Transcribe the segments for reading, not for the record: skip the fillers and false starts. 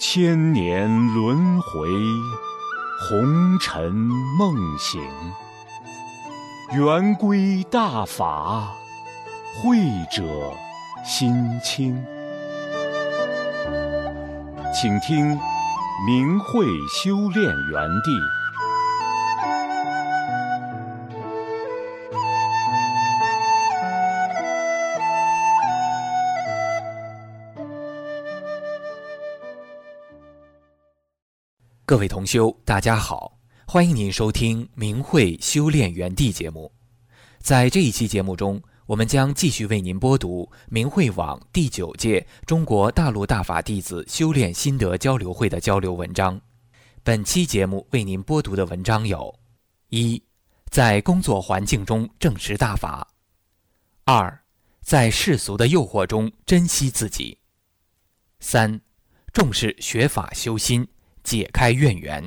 千年轮回，红尘梦醒。圆规大法，慧者心清。请听明慧修炼园地。 各位同修，大家好，欢迎您收听明慧修炼园地节目。在这一期节目中，我们将继续为您播读明慧网第9届中国大陆大法弟子修炼心得交流会的交流文章。本期节目为您播读的文章有：1. 在工作环境中证实大法； 2. 在世俗的诱惑中珍惜自己； 3. 重视学法修心，解开怨缘。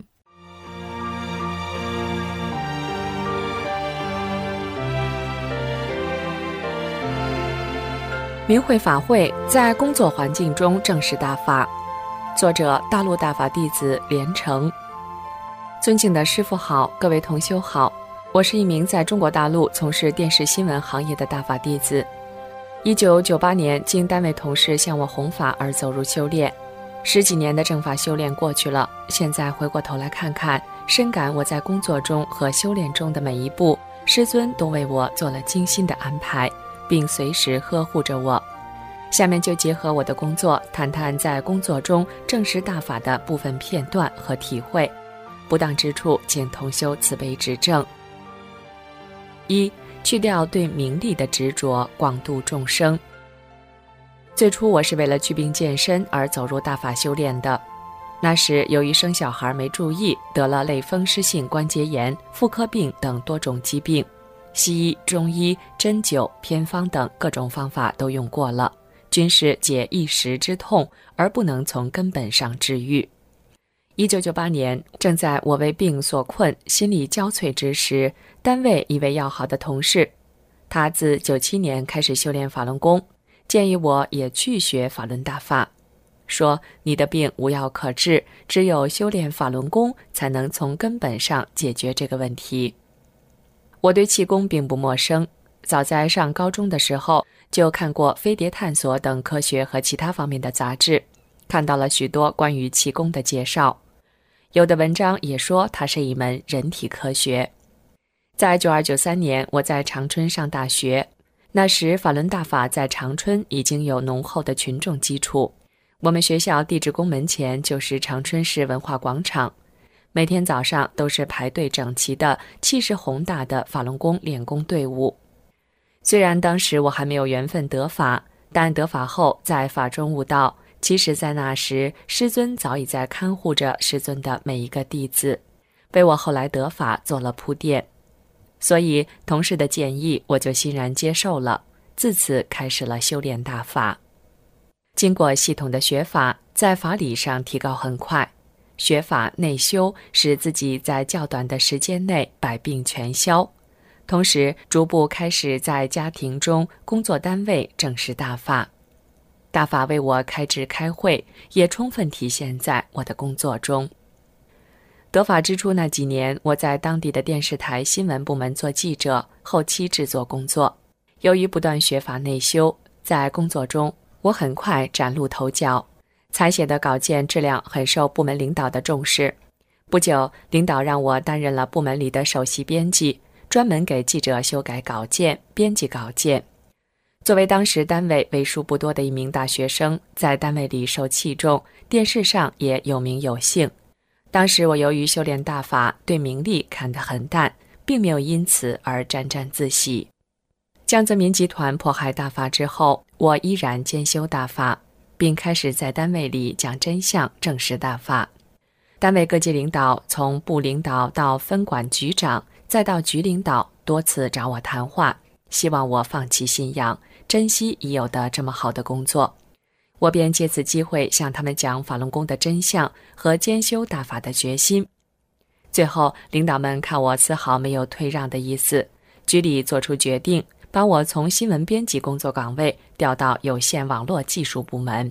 明慧法会在工作环境中证实大法，作者大陆大法弟子连成。尊敬的师父好，各位同修好，我是一名在中国大陆从事电视新闻行业的大法弟子。1998年经单位同事向我弘法而走入修炼，10几年的正法修炼过去了，现在回过头来看看，深感我在工作中和修炼中的每一步，师尊都为我做了精心的安排，并随时呵护着我。下面就结合我的工作，谈谈在工作中证实大法的部分片段和体会，不当之处请同修慈悲指正。1. 去掉对名利的执着，广度众生。最初我是为了祛病健身而走入大法修炼的，那时由于生小孩没注意，得了类风湿性关节炎、妇科病等多种疾病，西医、中医、针灸、偏方等各种方法都用过了，均是解一时之痛，而不能从根本上治愈。1998年，正在我为病所困、心力交瘁之时，单位一位要好的同事，他自97年开始修炼法轮功，建议我也去学法轮大法，说你的病无药可治，只有修炼法轮功才能从根本上解决这个问题。我对气功并不陌生，早在上高中的时候就看过《飞碟探索》等科学和其他方面的杂志，看到了许多关于气功的介绍，有的文章也说它是一门人体科学。在92、93年，我在长春上大学，那时法轮大法在长春已经有浓厚的群众基础，我们学校地质宫门前就是长春市文化广场，每天早上都是排队整齐的、气势宏大的法轮功练功队伍。虽然当时我还没有缘分得法，但得法后在法中悟道，其实在那时师尊早已在看护着师尊的每一个弟子，为我后来得法做了铺垫。所以同事的建议我就欣然接受了，自此开始了修炼大法。经过系统的学法，在法理上提高很快，学法内修，使自己在较短的时间内百病全消，同时逐步开始在家庭中、工作单位证实大法。大法为我开智开慧，也充分体现在我的工作中。得法之初那几年，我在当地的电视台新闻部门做记者，后期制作工作。由于不断学法内修，在工作中我很快崭露头角，采写的稿件质量很受部门领导的重视。不久，领导让我担任了部门里的首席编辑，专门给记者修改稿件、编辑稿件。作为当时单位为数不多的一名大学生，在单位里受器重，电视上也有名有姓。当时我由于修炼大法，对名利看得很淡，并没有因此而沾沾自喜。江泽民集团迫害大法之后，我依然兼修大法，并开始在单位里讲真相，证实大法。单位各级领导，从部领导到分管局长，再到局领导，多次找我谈话，希望我放弃信仰，珍惜已有的这么好的工作。我便借此机会向他们讲法轮功的真相和兼修大法的决心。最后，领导们看我丝毫没有退让的意思，局里做出决定，把我从新闻编辑工作岗位调到有线网络技术部门，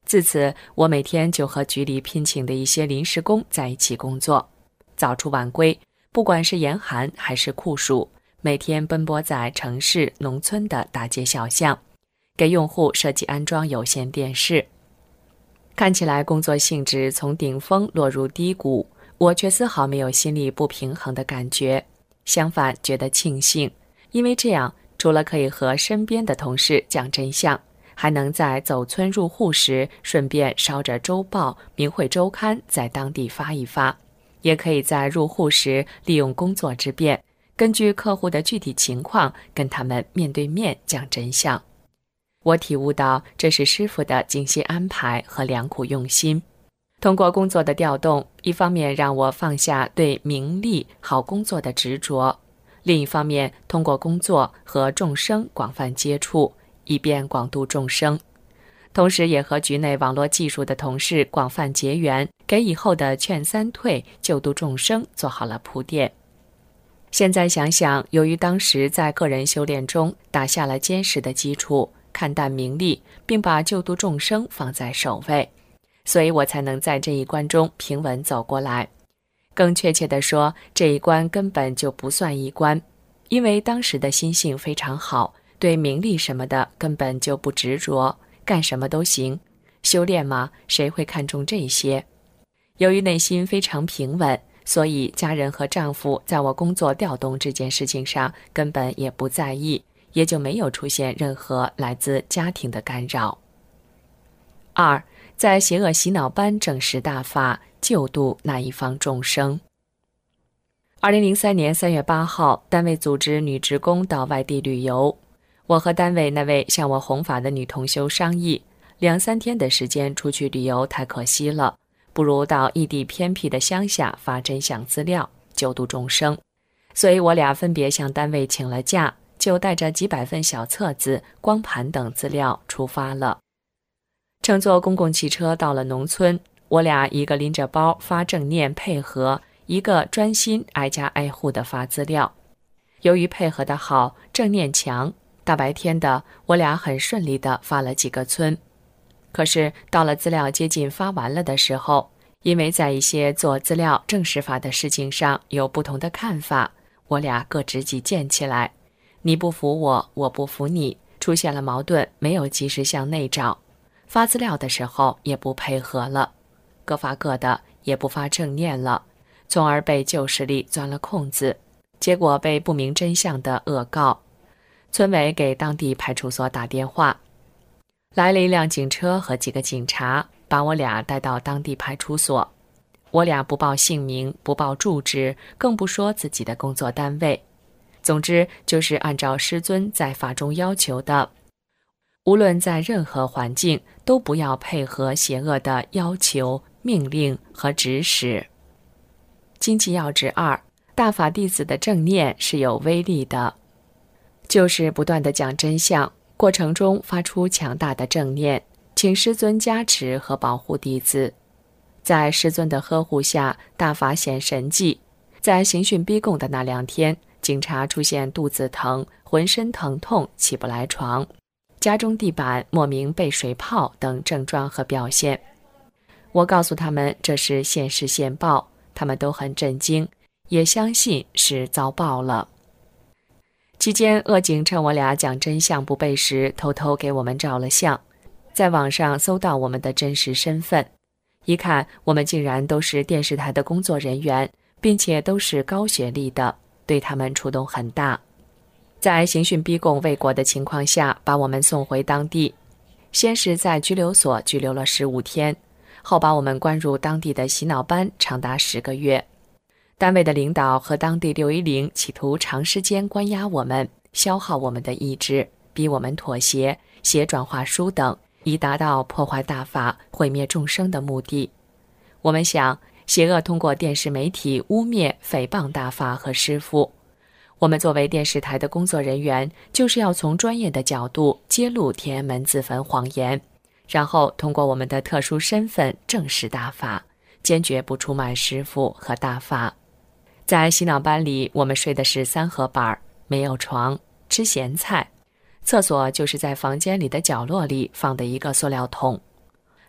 自此，我每天就和局里聘请的一些临时工在一起工作，早出晚归，不管是严寒还是酷暑，每天奔波在城市、农村的大街小巷，给用户设计安装有线电视。看起来工作性质从顶峰落入低谷，我却丝毫没有心里不平衡的感觉，相反觉得庆幸，因为这样除了可以和身边的同事讲真相，还能在走村入户时顺便捎着周报、明慧周刊在当地发一发，也可以在入户时利用工作之便，根据客户的具体情况跟他们面对面讲真相。我体悟到这是师傅的精心安排和良苦用心。通过工作的调动，一方面让我放下对名利好工作的执着，另一方面通过工作和众生广泛接触，以便广度众生，同时也和局内网络技术的同事广泛结缘，给以后的劝三退、救度众生做好了铺垫。现在想想，由于当时在个人修炼中打下了坚实的基础，看淡名利，并把救度众生放在首位，所以我才能在这一关中平稳走过来。更确切地说，这一关根本就不算一关，因为当时的心性非常好，对名利什么的根本就不执着，干什么都行。修炼嘛，谁会看重这些？由于内心非常平稳，所以家人和丈夫在我工作调动这件事情上根本也不在意，也就没有出现任何来自家庭的干扰。2. 在邪恶洗脑班正式大法，救度那一方众生。2003年3月8号，单位组织女职工到外地旅游，我和单位那位向我弘法的女同修商议，2-3天的时间出去旅游太可惜了，不如到异地偏僻的乡下发真相资料，救度众生。所以我俩分别向单位请了假，就带着几百份小册子、光盘等资料出发了。乘坐公共汽车到了农村，我俩一个拎着包发正念配合，一个专心挨家挨户地发资料。由于配合得好，正念强，大白天的我俩很顺利地发了几个村。可是到了资料接近发完了的时候，因为在一些做资料正式发的事情上有不同的看法，我俩各执己见起来，你不服我，我不服你，出现了矛盾，没有及时向内找。发资料的时候也不配合了，各发各的，也不发正念了，从而被旧势力钻了空子，结果被不明真相的恶告。村委给当地派出所打电话，来了一辆警车和几个警察，把我俩带到当地派出所。我俩不报姓名，不报住址，更不说自己的工作单位。总之就是按照师尊在法中要求的，无论在任何环境都不要配合邪恶的要求、命令和指使。经济要旨2，大法弟子的正念是有威力的，就是不断地讲真相，过程中发出强大的正念，请师尊加持和保护弟子。在师尊的呵护下，大法显神迹。在刑讯逼供的那2天，警察出现肚子疼、浑身疼痛、起不来床，家中地板莫名被水泡等症状和表现。我告诉他们这是现世现报，他们都很震惊，也相信是遭报了。期间，恶警趁我俩讲真相不备时，偷偷给我们照了相，在网上搜到我们的真实身份。一看，我们竟然都是电视台的工作人员，并且都是高学历的，对他们触动很大。在刑讯逼供未果的情况下，把我们送回当地，先是在拘留所拘留了15天，后把我们关入当地的洗脑班长达10个月。单位的领导和当地610企图长时间关押我们，消耗我们的意志，逼我们妥协，写转化书等，以达到破坏大法、毁灭众生的目的。我们想，邪恶通过电视媒体污蔑、诽谤大法和师父。我们作为电视台的工作人员，就是要从专业的角度揭露天安门自焚谎言，然后通过我们的特殊身份正视大法，坚决不出卖师父和大法。在洗脑班里，我们睡的是3合板，没有床，吃咸菜，厕所就是在房间里的角落里放的一个塑料桶。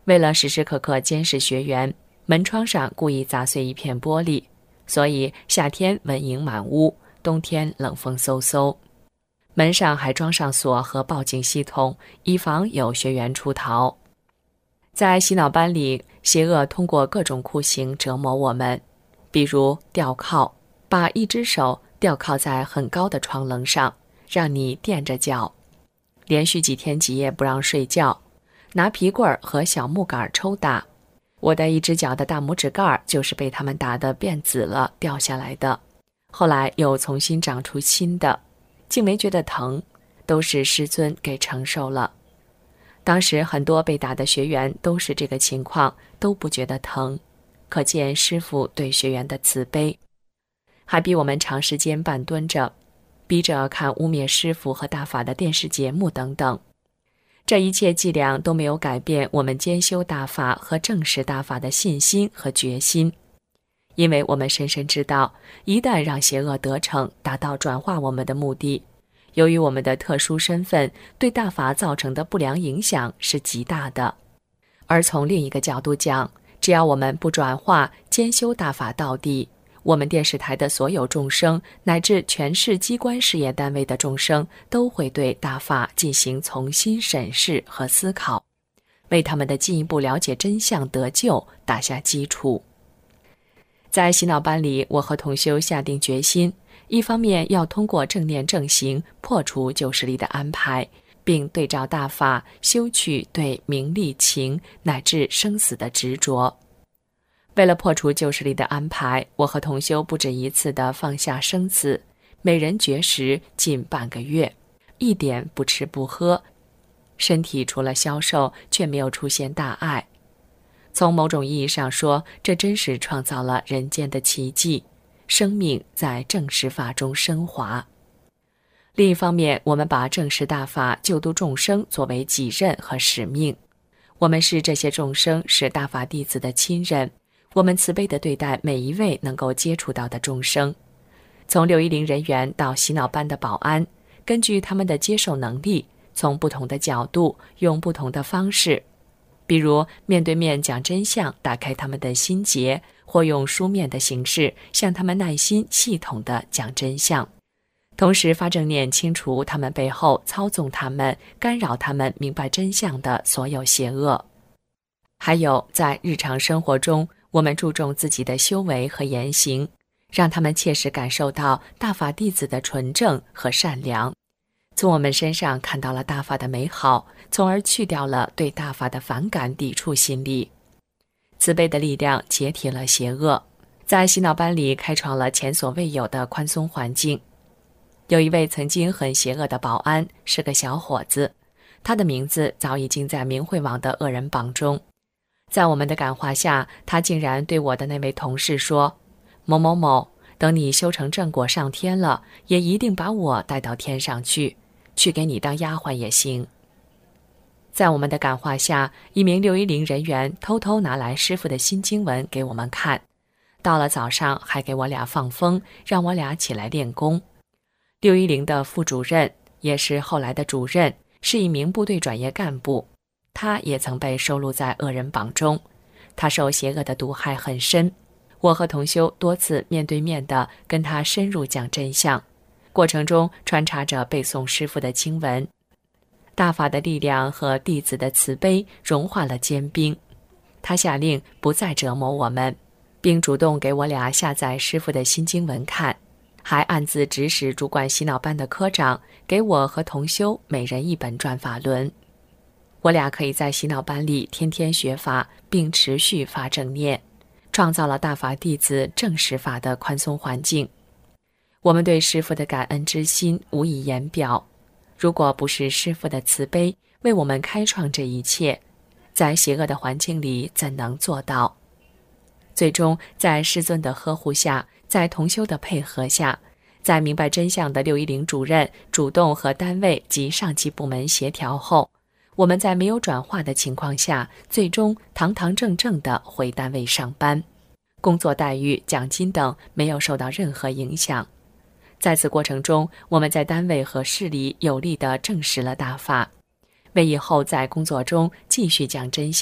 为了时时刻刻监视学员，门窗上故意砸碎一片玻璃，所以夏天蚊蝇满屋，冬天冷风嗖嗖。门上还装上锁和报警系统，以防有学员出逃。在洗脑班里，邪恶通过各种酷刑折磨我们，比如吊铐，把一只手吊铐在很高的窗棱上，让你垫着脚，连续几天几夜不让睡觉，拿皮棍和小木杆抽打。我的一只脚的大拇指盖就是被他们打得变紫了掉下来的，后来又重新长出新的，竟没觉得疼，都是师尊给承受了。当时很多被打的学员都是这个情况，都不觉得疼，可见师父对学员的慈悲。还逼我们长时间半蹲着，逼着看污蔑师父和大法的电视节目等等。这一切伎俩都没有改变我们兼修大法和证实大法的信心和决心，因为我们深深知道，一旦让邪恶得逞，达到转化我们的目的，由于我们的特殊身份，对大法造成的不良影响是极大的。而从另一个角度讲，只要我们不转化，兼修大法到底，我们电视台的所有众生，乃至全市机关事业单位的众生，都会对大法进行重新审视和思考，为他们的进一步了解真相得救打下基础。在洗脑班里，我和同修下定决心，一方面要通过正念正行破除旧势力的安排，并对照大法修去对名利情乃至生死的执着。为了破除旧势力的安排，我和同修不止一次地放下生死，每人绝食近半个月，一点不吃不喝，身体除了消瘦却没有出现大碍。从某种意义上说，这真是创造了人间的奇迹，生命在正实法中升华。另一方面，我们把正实大法救度众生作为己任和使命。我们是这些众生，是大法弟子的亲人，我们慈悲地对待每一位能够接触到的众生，从610人员到洗脑班的保安，根据他们的接受能力，从不同的角度，用不同的方式，比如面对面讲真相，打开他们的心结，或用书面的形式向他们耐心系统地讲真相，同时发正念清除他们背后操纵他们、干扰他们明白真相的所有邪恶。还有在日常生活中，我们注重自己的修为和言行，让他们切实感受到大法弟子的纯正和善良，从我们身上看到了大法的美好，从而去掉了对大法的反感抵触心理。慈悲的力量解体了邪恶，在洗脑班里开创了前所未有的宽松环境。有一位曾经很邪恶的保安，是个小伙子，他的名字早已经在明慧网的恶人榜中。在我们的感化下，他竟然对我的那位同事说：某某某，等你修成正果上天了，也一定把我带到天上去给你当丫鬟也行。在我们的感化下，一名610人员偷偷拿来师父的新经文给我们看，到了早上还给我俩放风，让我俩起来练功。610的副主任，也是后来的主任，是一名部队转业干部，他也曾被收录在恶人榜中。他受邪恶的毒害很深，我和同修多次面对面地跟他深入讲真相，过程中穿插着背诵师父的经文。大法的力量和弟子的慈悲融化了坚冰，他下令不再折磨我们，并主动给我俩下载师父的新经文看，还暗自指使主管洗脑班的科长给我和同修每人一本转法轮。我俩可以在洗脑班里天天学法，并持续发正念，创造了大法弟子正实法的宽松环境。我们对师父的感恩之心无以言表，如果不是师父的慈悲为我们开创这一切，在邪恶的环境里怎能做到？最终在师尊的呵护下，在同修的配合下，在明白真相的610主任主动和单位及上级部门协调后，我们在没有转化的情况下，最终堂堂正正地回单位上班，工作待遇、奖金等没有受到任何影响。在此过程中，我们在单位和市里有力地证实了大法，为以后在工作中继续讲真相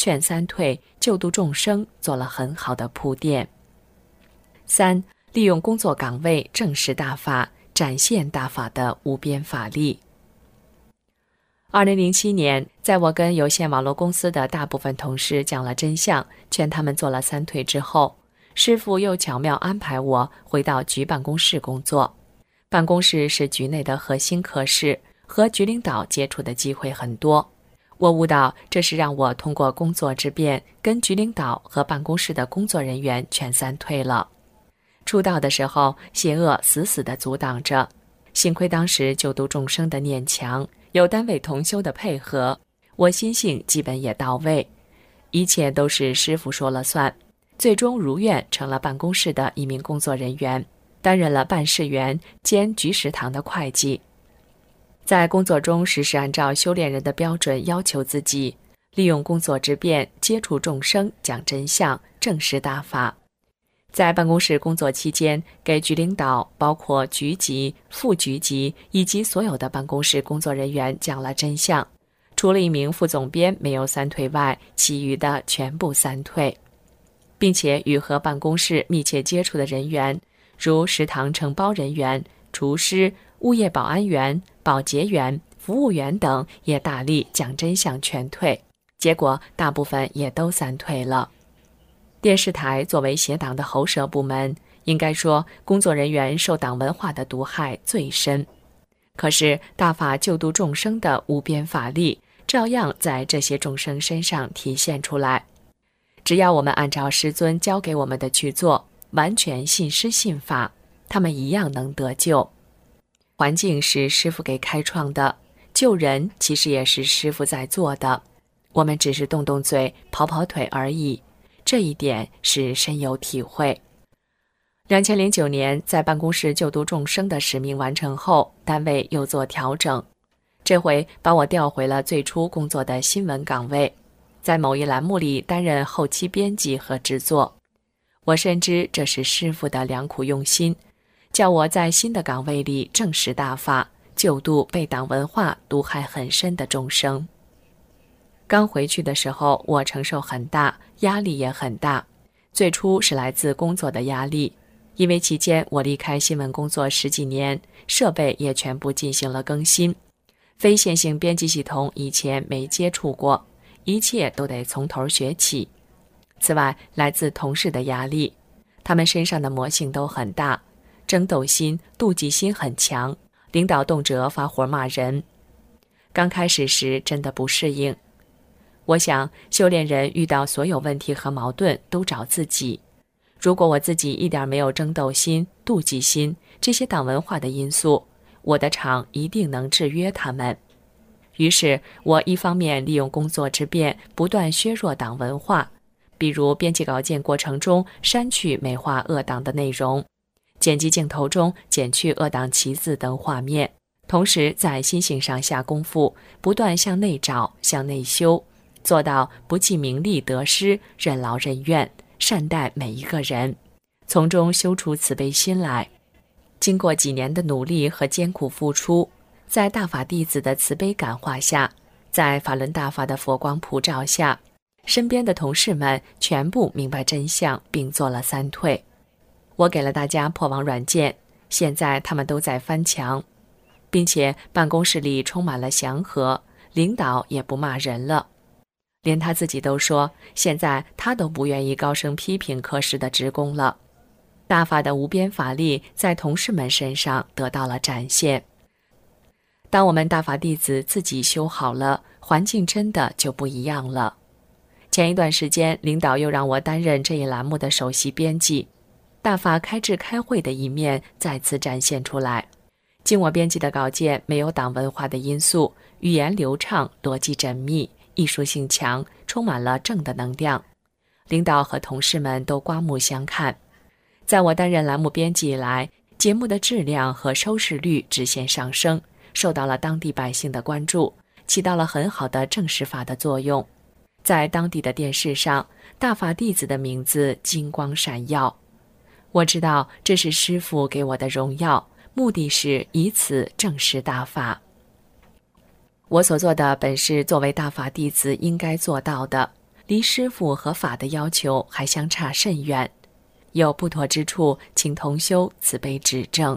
劝三退、救度众生做了很好的铺垫。3、利用工作岗位正视大法，展现大法的无边法力。2007年，在我跟有线网络公司的大部分同事讲了真相，劝他们做了三退之后，师父又巧妙安排我回到局办公室工作。办公室是局内的核心科室，和局领导接触的机会很多。我悟到，这是让我通过工作之便，跟局领导和办公室的工作人员劝三退了。出道的时候，邪恶死死地阻挡着，幸亏当时救度众生的念强，有单位同修的配合，我心性基本也到位，一切都是师父说了算。最终如愿成了办公室的一名工作人员，担任了办事员兼局食堂的会计。在工作中时时按照修炼人的标准要求自己，利用工作之便接触众生，讲真相，正视大法。在办公室工作期间，给局领导，包括局级、副局级以及所有的办公室工作人员讲了真相。除了一名副总编没有三退外，其余的全部三退，并且与和办公室密切接触的人员，如食堂承包人员、厨师、物业保安员、保洁员、服务员等，也大力讲真相劝退，结果大部分也都三退了。电视台作为协党的喉舌部门，应该说工作人员受党文化的毒害最深。可是大法救度众生的无边法力，照样在这些众生身上体现出来。只要我们按照师尊教给我们的去做，完全信师信法，他们一样能得救。环境是师父给开创的，救人其实也是师父在做的，我们只是动动嘴、跑跑腿而已。这一点是深有体会。2009年，在办公室救度众生的使命完成后，单位又做调整，这回把我调回了最初工作的新闻岗位，在某一栏目里担任后期编辑和制作。我深知这是师父的良苦用心，叫我在新的岗位里正视大法，救度被党文化毒害很深的众生。刚回去的时候，我承受很大，压力也很大。最初是来自工作的压力，因为期间我离开新闻工作10几年，设备也全部进行了更新，非线性编辑系统以前没接触过，一切都得从头学起。此外，来自同事的压力，他们身上的魔性都很大，争斗心、妒忌心很强，领导动辄发火骂人。刚开始时真的不适应。我想，修炼人遇到所有问题和矛盾都找自己。如果我自己一点没有争斗心、妒忌心，这些党文化的因素，我的场一定能制约他们。于是，我一方面利用工作之便，不断削弱党文化，比如编辑稿件过程中删去美化恶党的内容，剪辑镜头中减去恶党旗帜等画面，同时在心性上下功夫，不断向内找、向内修，做到不计名利得失，任劳任怨，善待每一个人，从中修出慈悲心来。经过几年的努力和艰苦付出，在大法弟子的慈悲感化下，在法轮大法的佛光普照下，身边的同事们全部明白真相，并做了三退。我给了大家破网软件，现在他们都在翻墙，并且办公室里充满了祥和，领导也不骂人了。连他自己都说，现在他都不愿意高声批评科室的职工了。大法的无边法力在同事们身上得到了展现。当我们大法弟子自己修好了，环境真的就不一样了。前一段时间，领导又让我担任这一栏目的首席编辑，大法开智开会的一面再次展现出来。经我编辑的稿件没有党文化的因素，语言流畅，逻辑缜密，艺术性强，充满了正的能量。领导和同事们都刮目相看。在我担任栏目编辑以来，节目的质量和收视率直线上升，受到了当地百姓的关注，起到了很好的正视法的作用。在当地的电视上，大法弟子的名字金光闪耀。我知道这是师父给我的荣耀，目的是以此正视大法。我所做的本是作为大法弟子应该做到的， 离师父和法的要求还相差甚远，有不妥之处，请同修慈悲指正。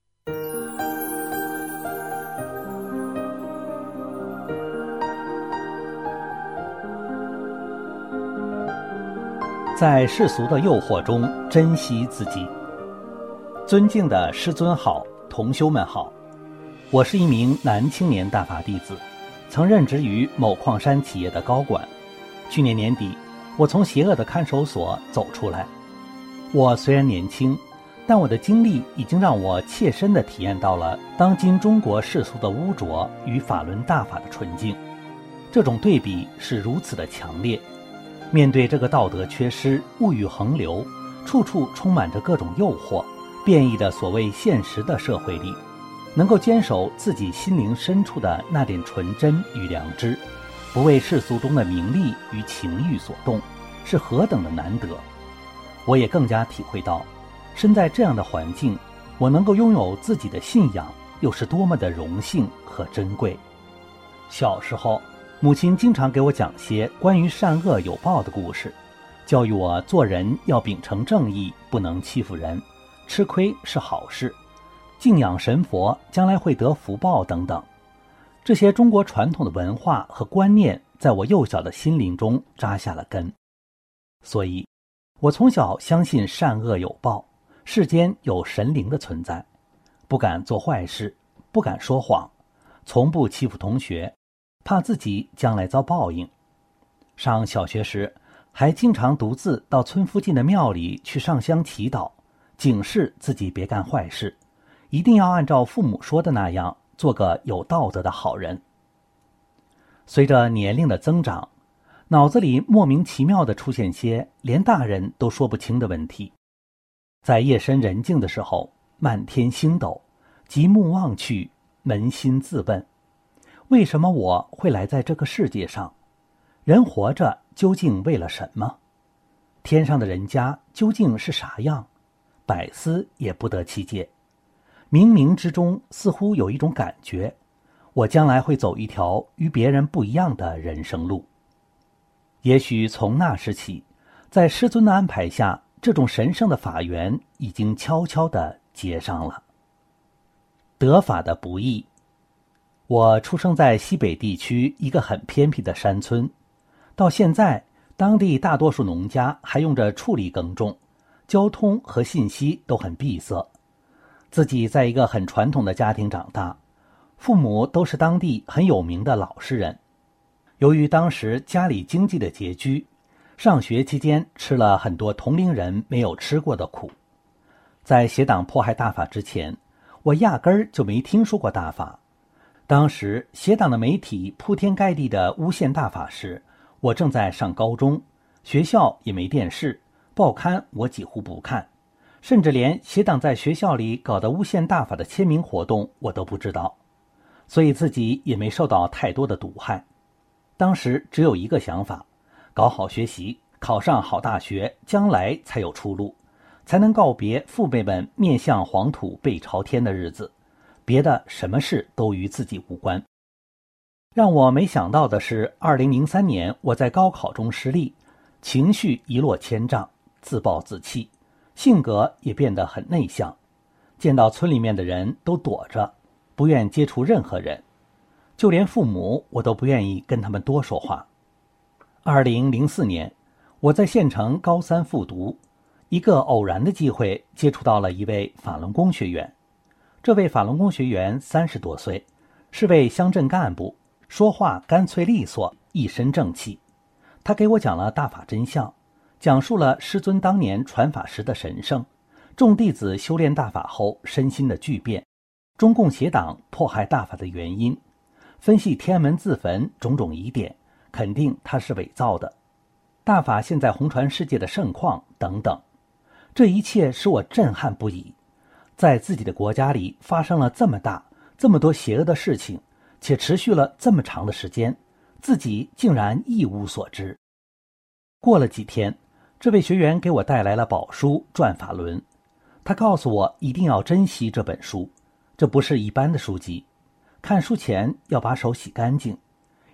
在世俗的诱惑中珍惜自己。尊敬的师尊好，同修们好，我是一名男青年大法弟子，曾任职于某矿山企业的高管。去年年底，我从邪恶的看守所走出来。我虽然年轻，但我的经历已经让我切身地体验到了当今中国世俗的污浊与法轮大法的纯净。这种对比是如此的强烈。面对这个道德缺失、物欲横流、处处充满着各种诱惑、变异的所谓现实的社会里，能够坚守自己心灵深处的那点纯真与良知，不为世俗中的名利与情欲所动，是何等的难得。我也更加体会到，身在这样的环境，我能够拥有自己的信仰，又是多么的荣幸和珍贵。小时候，母亲经常给我讲些关于善恶有报的故事，教育我做人要秉承正义，不能欺负人，吃亏是好事，敬仰神佛将来会得福报等等。这些中国传统的文化和观念在我幼小的心灵中扎下了根，所以我从小相信善恶有报，世间有神灵的存在，不敢做坏事，不敢说谎，从不欺负同学，怕自己将来遭报应。上小学时，还经常独自到村附近的庙里去上香祈祷，警示自己别干坏事，一定要按照父母说的那样，做个有道德的好人。随着年龄的增长，脑子里莫名其妙地出现些连大人都说不清的问题。在夜深人静的时候，漫天星斗，极目望去，扪心自问，为什么我会来在这个世界上？人活着究竟为了什么？天上的人家究竟是啥样？百思也不得其解。冥冥之中似乎有一种感觉，我将来会走一条与别人不一样的人生路。也许从那时起，在师尊的安排下，这种神圣的法缘已经悄悄地结上了。得法的不易。我出生在西北地区一个很偏僻的山村，到现在当地大多数农家还用着畜力耕种，交通和信息都很闭塞。自己在一个很传统的家庭长大，父母都是当地很有名的老实人。由于当时家里经济的拮据，上学期间吃了很多同龄人没有吃过的苦。在邪党迫害大法之前，我压根儿就没听说过大法。当时邪党的媒体铺天盖地的诬陷大法时，我正在上高中，学校也没电视，报刊我几乎不看，甚至连邪党在学校里搞的诬陷大法的签名活动我都不知道，所以自己也没受到太多的毒害。当时只有一个想法，搞好学习，考上好大学，将来才有出路，才能告别父辈们面向黄土背朝天的日子，别的什么事都与自己无关。让我没想到的是，2003年我在高考中失利，情绪一落千丈，自暴自弃，性格也变得很内向，见到村里面的人都躲着，不愿接触任何人，就连父母我都不愿意跟他们多说话。2004年，我在县城高3复读，一个偶然的机会接触到了一位法轮功学员。这位法轮功学员30多岁，是位乡镇干部，说话干脆利索，一身正气。他给我讲了大法真相，讲述了师尊当年传法时的神圣，众弟子修炼大法后身心的巨变，中共邪党迫害大法的原因，分析天安门自焚种种疑点，肯定它是伪造的，大法现在红传世界的盛况等等。这一切使我震撼不已。在自己的国家里发生了这么大这么多邪恶的事情，且持续了这么长的时间，自己竟然一无所知。过了几天，这位学员给我带来了宝书《转法轮》，他告诉我一定要珍惜这本书，这不是一般的书籍，看书前要把手洗干净，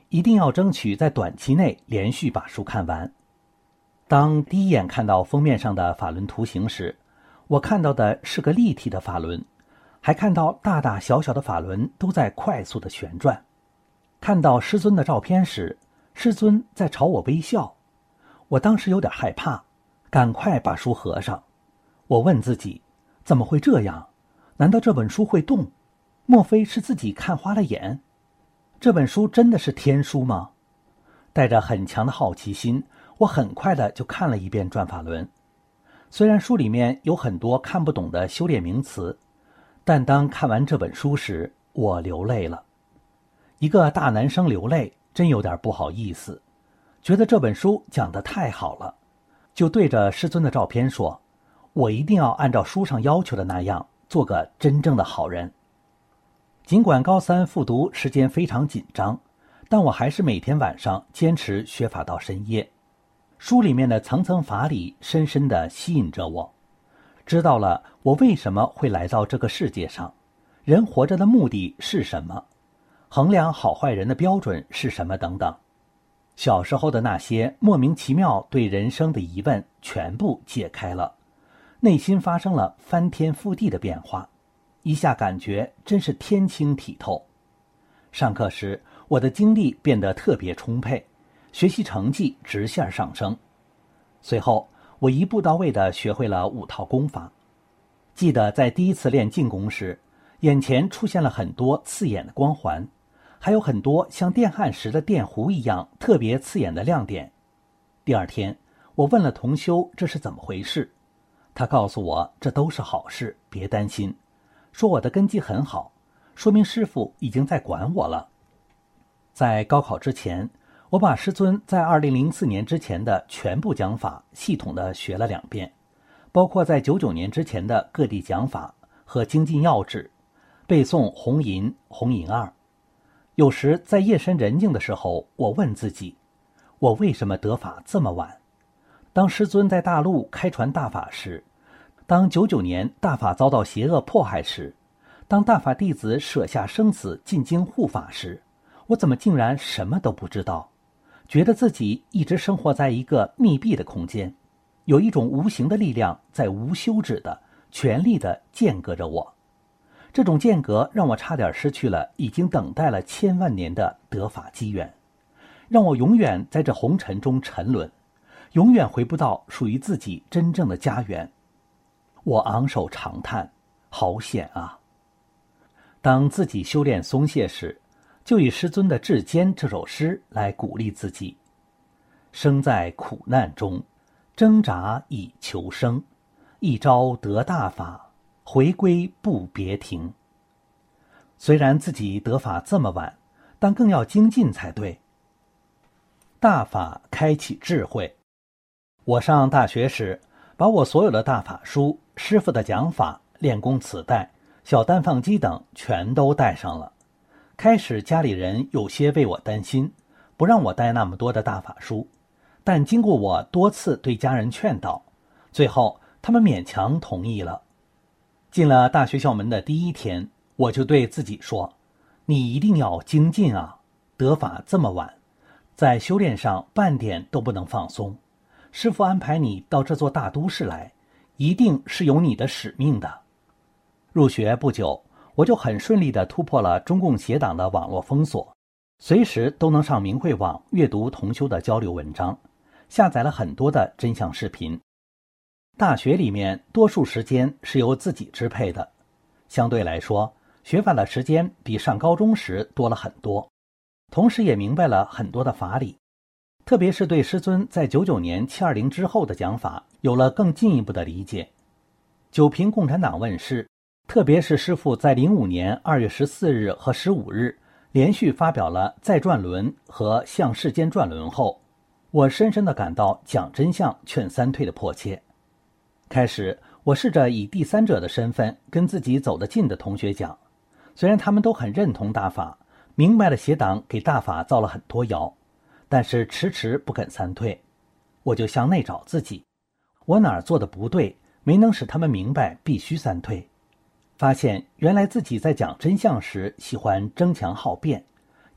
一定要争取在短期内连续把书看完。当第一眼看到封面上的法轮图形时，我看到的是个立体的法轮，还看到大大小小的法轮都在快速的旋转。看到师尊的照片时，师尊在朝我微笑。我当时有点害怕，赶快把书合上。我问自己，怎么会这样？难道这本书会动？莫非是自己看花了眼？这本书真的是天书吗？带着很强的好奇心，我很快的就看了一遍转法轮。虽然书里面有很多看不懂的修炼名词，但当看完这本书时，我流泪了。一个大男生流泪，真有点不好意思，觉得这本书讲得太好了，就对着师尊的照片说，我一定要按照书上要求的那样，做个真正的好人。尽管高三复读时间非常紧张，但我还是每天晚上坚持学法到深夜。书里面的层层法理深深地吸引着我，知道了我为什么会来到这个世界上，人活着的目的是什么，衡量好坏人的标准是什么等等。小时候的那些莫名其妙对人生的疑问全部解开了，内心发生了翻天覆地的变化，一下感觉真是天清体透。上课时，我的精力变得特别充沛，学习成绩直线上升。随后，我一步到位地学会了5套功法。记得在第一次练静功时，眼前出现了很多刺眼的光环，还有很多像电焊时的电弧一样特别刺眼的亮点。第二天，我问了同修这是怎么回事，他告诉我这都是好事，别担心，说我的根基很好，说明师父已经在管我了。在高考之前，我把师尊在2004年之前的全部讲法系统地学了2遍，包括在99年之前的各地讲法和精进要旨，背诵红银、红银二。有时在夜深人静的时候，我问自己，我为什么得法这么晚？当师尊在大陆开传大法时，当99年大法遭到邪恶迫害时，当大法弟子舍下生死进京护法时，我怎么竟然什么都不知道？觉得自己一直生活在一个密闭的空间，有一种无形的力量在无休止的、全力的间隔着我。这种间隔让我差点失去了已经等待了千万年的得法机缘，让我永远在这红尘中沉沦，永远回不到属于自己真正的家园。我昂首长叹，好险啊！当自己修炼松懈时，就以师尊的《至坚》这首诗来鼓励自己：生在苦难中，挣扎以求生，一朝得大法，回归不别停。虽然自己得法这么晚，但更要精进才对。大法开启智慧。我上大学时，把我所有的大法书、师父的讲法、练功磁带、小单放机等全都带上了。开始家里人有些为我担心，不让我带那么多的大法书，但经过我多次对家人劝导，最后他们勉强同意了。进了大学校门的第1天，我就对自己说，你一定要精进啊，得法这么晚，在修炼上半点都不能放松。师父安排你到这座大都市来，一定是有你的使命的。入学不久，我就很顺利地突破了中共邪党的网络封锁，随时都能上明慧网阅读同修的交流文章，下载了很多的真相视频。大学里面多数时间是由自己支配的，相对来说，学法的时间比上高中时多了很多，同时也明白了很多的法理，特别是对师尊在99年720之后的讲法有了更进一步的理解。九平共产党问世，特别是师父在05年2月14日和15日连续发表了《再转轮》和《向世间转轮》后，我深深地感到讲真相劝三退的迫切。开始，我试着以第三者的身份跟自己走得近的同学讲，虽然他们都很认同大法，明白了邪党给大法造了很多谣，但是迟迟不肯三退。我就向内找自己，我哪儿做的不对，没能使他们明白必须三退。发现原来自己在讲真相时喜欢争强好辩，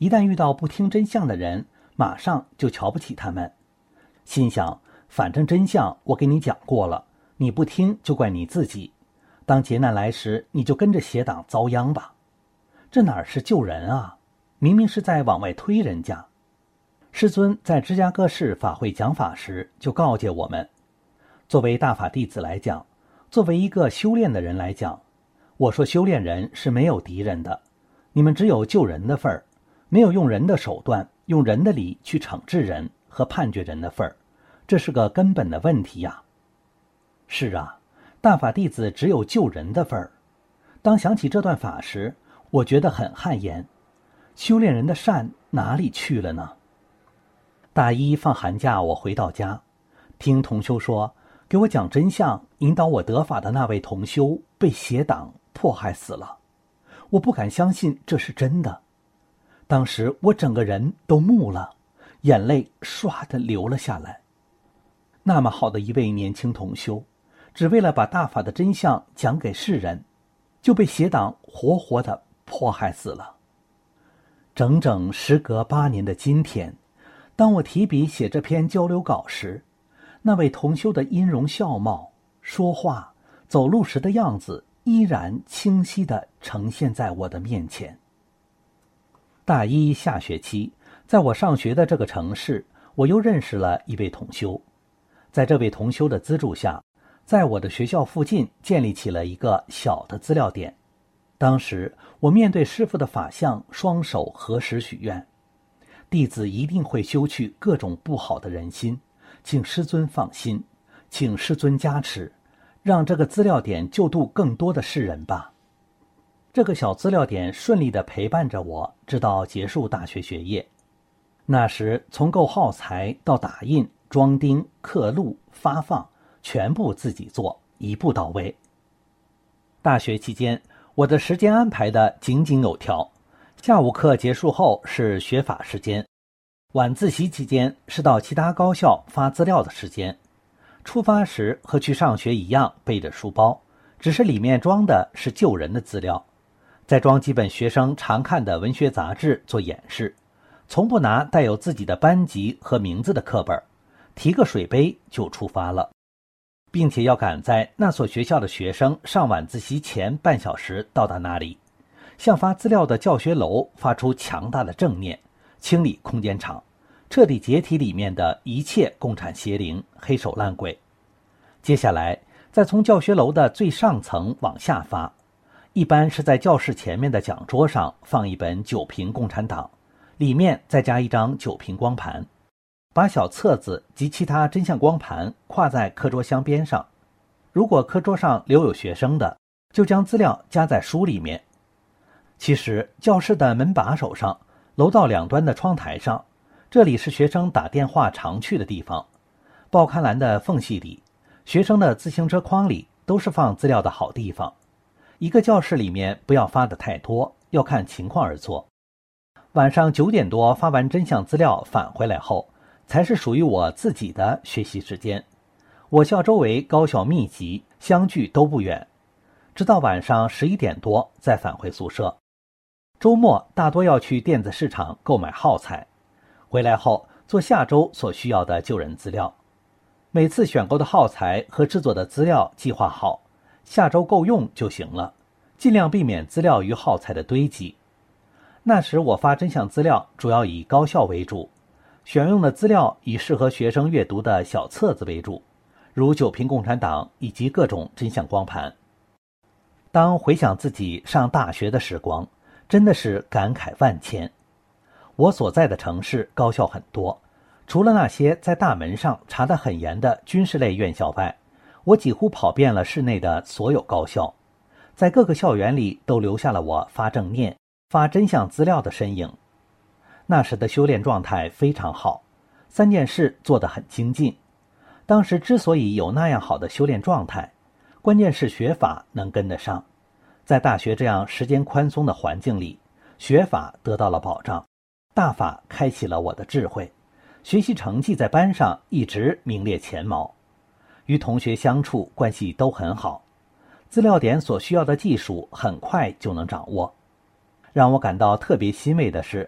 一旦遇到不听真相的人，马上就瞧不起他们，心想反正真相我给你讲过了，你不听就怪你自己，当劫难来时你就跟着邪党遭殃吧。这哪是救人啊，明明是在往外推人家。师尊在芝加哥市法会讲法时就告诫我们，作为大法弟子来讲，作为一个修炼的人来讲，我说修炼人是没有敌人的，你们只有救人的份儿，没有用人的手段，用人的理去惩治人和判决人的份儿，这是个根本的问题呀。是啊，大法弟子只有救人的份儿。当想起这段法时，我觉得很汗颜，修炼人的善哪里去了呢？大一放寒假，我回到家，听同修说，给我讲真相引导我得法的那位同修被邪党迫害死了。我不敢相信这是真的，当时我整个人都木了，眼泪唰地流了下来。那么好的一位年轻同修，只为了把大法的真相讲给世人，就被邪党活活地迫害死了。整整时隔8年的今天，当我提笔写这篇交流稿时，那位同修的音容笑貌、说话、走路时的样子依然清晰地呈现在我的面前。大一下学期，在我上学的这个城市，我又认识了一位同修。在这位同修的资助下，在我的学校附近建立起了一个小的资料点。当时我面对师父的法相，双手合十许愿，弟子一定会修去各种不好的人心，请师尊放心，请师尊加持，让这个资料点救度更多的世人吧。这个小资料点顺利地陪伴着我，直到结束大学学业。那时从购耗材到打印、装订、刻录、发放，全部自己做，一步到位。大学期间，我的时间安排的井井有条，下午课结束后是学法时间，晚自习期间是到其他高校发资料的时间。出发时和去上学一样，背着书包，只是里面装的是救人的资料，再装几本学生常看的文学杂志做演示，从不拿带有自己的班级和名字的课本，提个水杯就出发了，并且要赶在那所学校的学生上晚自习前半小时到达那里，向发资料的教学楼发出强大的正念，清理空间场，彻底解体里面的一切共产邪灵、黑手烂鬼。接下来再从教学楼的最上层往下发，一般是在教室前面的讲桌上放一本9评共产党，里面再加一张9评光盘，把小册子及其他真相光盘跨在课桌箱边上。如果课桌上留有学生的，就将资料夹在书里面。其实教室的门把手上、楼道两端的窗台上，这里是学生打电话常去的地方。报刊栏的缝隙里，学生的自行车筐里，都是放资料的好地方。一个教室里面不要发的太多，要看情况而做。晚上9点多发完真相资料返回来后，才是属于我自己的学习时间。我校周围高校密集，相距都不远，直到晚上11点多再返回宿舍。周末大多要去电子市场购买耗材，回来后做下周所需要的救人资料。每次选购的耗材和制作的资料计划好，下周够用就行了，尽量避免资料与耗材的堆积。那时我发真相资料主要以高校为主，选用的资料以适合学生阅读的小册子为主，如9评共产党以及各种真相光盘。当回想自己上大学的时光，真的是感慨万千。我所在的城市高校很多，除了那些在大门上查得很严的军事类院校外，我几乎跑遍了市内的所有高校，在各个校园里都留下了我发正念、发真相资料的身影。那时的修炼状态非常好，3件事做得很精进。当时之所以有那样好的修炼状态，关键是学法能跟得上。在大学这样时间宽松的环境里，学法得到了保障，大法开启了我的智慧，学习成绩在班上一直名列前茅。与同学相处关系都很好，资料点所需要的技术很快就能掌握。让我感到特别欣慰的是，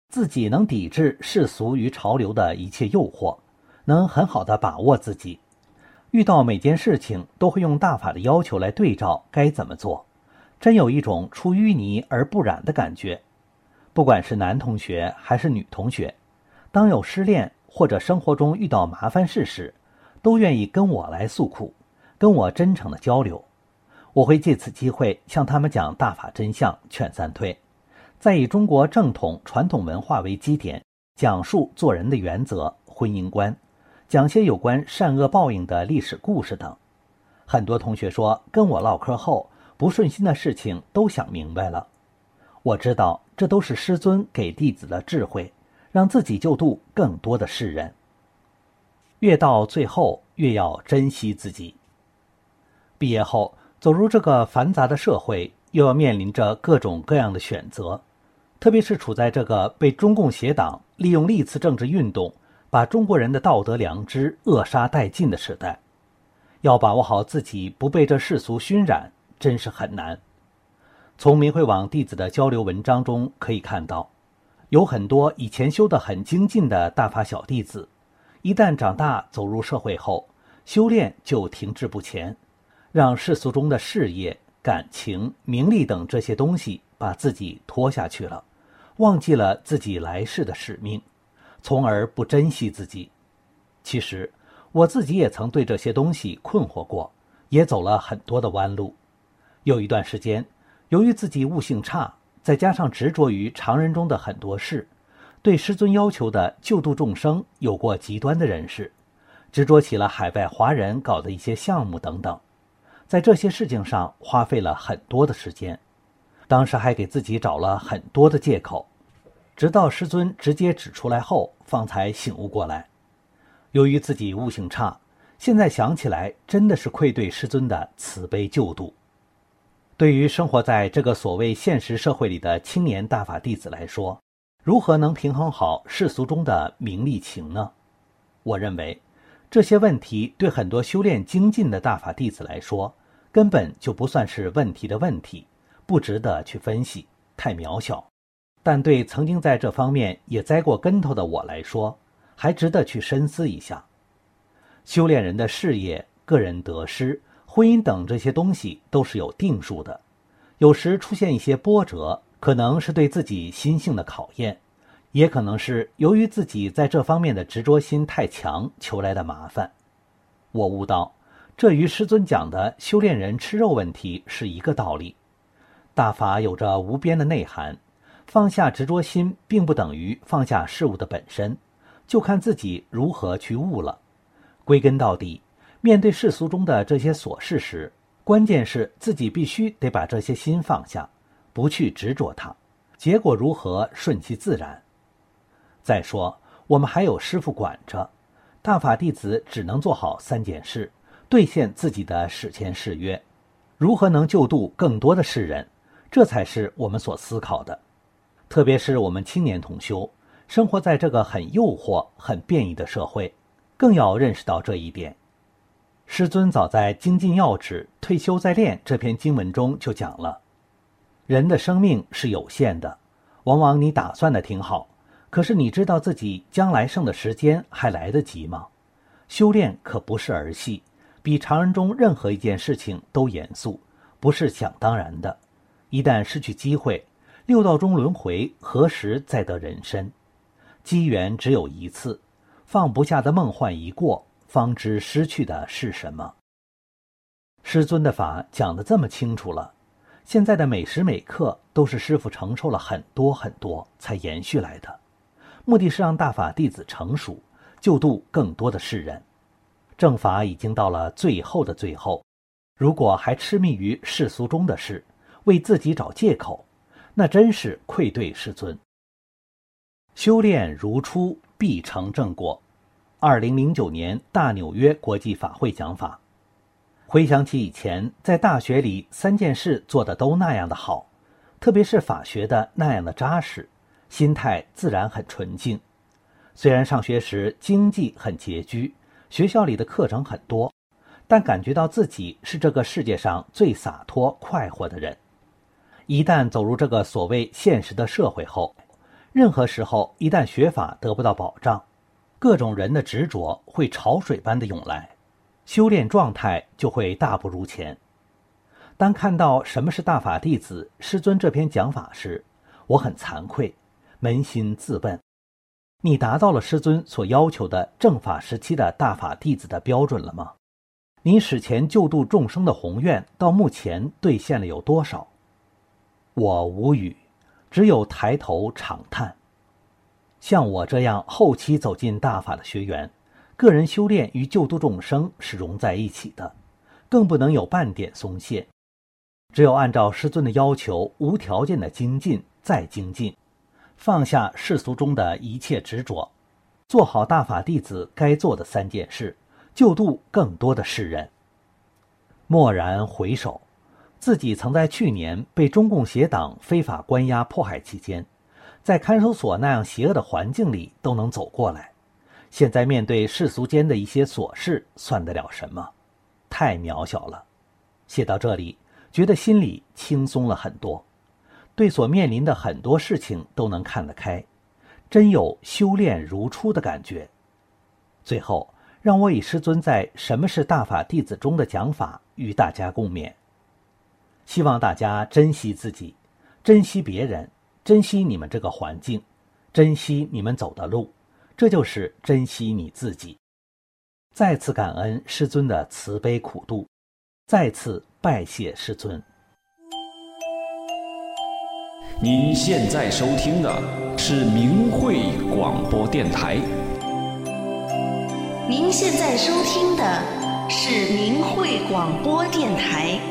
自己能抵制世俗与潮流的一切诱惑，能很好地把握自己。遇到每件事情都会用大法的要求来对照该怎么做，真有一种出淤泥而不染的感觉。不管是男同学还是女同学，当有失恋或者生活中遇到麻烦事时，都愿意跟我来诉苦，跟我真诚的交流。我会借此机会向他们讲大法真相，劝三退，再以中国正统传统文化为基点，讲述做人的原则、婚姻观，讲些有关善恶报应的历史故事等。很多同学说跟我唠嗑后，不顺心的事情都想明白了。我知道这都是师尊给弟子的智慧，让自己救度更多的世人。越到最后，越要珍惜自己。毕业后走入这个繁杂的社会，又要面临着各种各样的选择，特别是处在这个被中共邪党利用历次政治运动把中国人的道德良知扼杀殆尽的时代，要把握好自己不被这世俗熏染，真是很难。从明慧网弟子的交流文章中可以看到，有很多以前修得很精进的大法小弟子，一旦长大走入社会后，修炼就停滞不前，让世俗中的事业、感情、名利等这些东西把自己拖下去了，忘记了自己来世的使命，从而不珍惜自己。其实我自己也曾对这些东西困惑过，也走了很多的弯路。有一段时间，由于自己悟性差，再加上执着于常人中的很多事，对师尊要求的救度众生有过极端的认识，执着起了海外华人搞的一些项目等等，在这些事情上花费了很多的时间，当时还给自己找了很多的借口，直到师尊直接指出来后，方才醒悟过来。由于自己悟性差，现在想起来真的是愧对师尊的慈悲救度。对于生活在这个所谓现实社会里的青年大法弟子来说，如何能平衡好世俗中的名利情呢？我认为这些问题对很多修炼精进的大法弟子来说，根本就不算是问题的问题，不值得去分析，太渺小。但对曾经在这方面也栽过跟头的我来说，还值得去深思一下。修炼人的事业、个人得失、婚姻等这些东西都是有定数的，有时出现一些波折，可能是对自己心性的考验，也可能是由于自己在这方面的执着心太强求来的麻烦。我悟到，这与师尊讲的修炼人吃肉问题是一个道理。大法有着无边的内涵，放下执着心并不等于放下事物的本身，就看自己如何去悟了。归根到底，面对世俗中的这些琐事时，关键是自己必须得把这些心放下，不去执着它，结果如何顺其自然。再说我们还有师父管着，大法弟子只能做好3件事，兑现自己的誓签誓约。如何能救度更多的世人，这才是我们所思考的。特别是我们青年同修，生活在这个很诱惑、很变异的社会，更要认识到这一点。师尊早在《精进要旨退休再练》这篇经文中就讲了，人的生命是有限的，往往你打算的挺好，可是你知道自己将来剩的时间还来得及吗？修炼可不是儿戏，比常人中任何一件事情都严肃，不是想当然的。一旦失去机会，6道中轮回，何时再得人身？机缘只有一次，放不下的梦幻一过，方知失去的是什么。师尊的法讲得这么清楚了，现在的每时每刻都是师父承受了很多很多才延续来的，目的是让大法弟子成熟，救度更多的世人。正法已经到了最后的最后，如果还痴迷于世俗中的事，为自己找借口，那真是愧对师尊。修炼如初，必成正果。2009年大纽约国际法会讲法。回想起以前在大学里3件事做的都那样的好，特别是法学的那样的扎实，心态自然很纯净。虽然上学时经济很拮据，学校里的课程很多，但感觉到自己是这个世界上最洒脱快活的人。一旦走入这个所谓现实的社会后， 任何时候，一旦学法得不到保障，各种人的执着会潮水般的涌来，修炼状态就会大不如前。当看到什么是大法弟子师尊这篇讲法时，我很惭愧，扪心自问：你达到了师尊所要求的正法时期的大法弟子的标准了吗？你史前救度众生的宏愿到目前兑现了有多少？我无语，只有抬头长叹。像我这样后期走进大法的学员，个人修炼与救度众生是融在一起的，更不能有半点松懈。只有按照师尊的要求，无条件的精进再精进，放下世俗中的一切执着，做好大法弟子该做的3件事，救度更多的世人。蓦然回首，自己曾在去年被中共邪党非法关押迫害期间，在看守所那样邪恶的环境里都能走过来，现在面对世俗间的一些琐事，算得了什么？太渺小了。写到这里，觉得心里轻松了很多，对所面临的很多事情都能看得开，真有修炼如初的感觉。最后，让我以师尊在《什么是大法弟子》中的讲法与大家共勉。希望大家珍惜自己，珍惜别人，珍惜你们这个环境，珍惜你们走的路，这就是珍惜你自己。再次感恩师尊的慈悲苦度，再次拜谢师尊。 您现在收听的是明慧广播电台。 您现在收听的是明慧广播电台。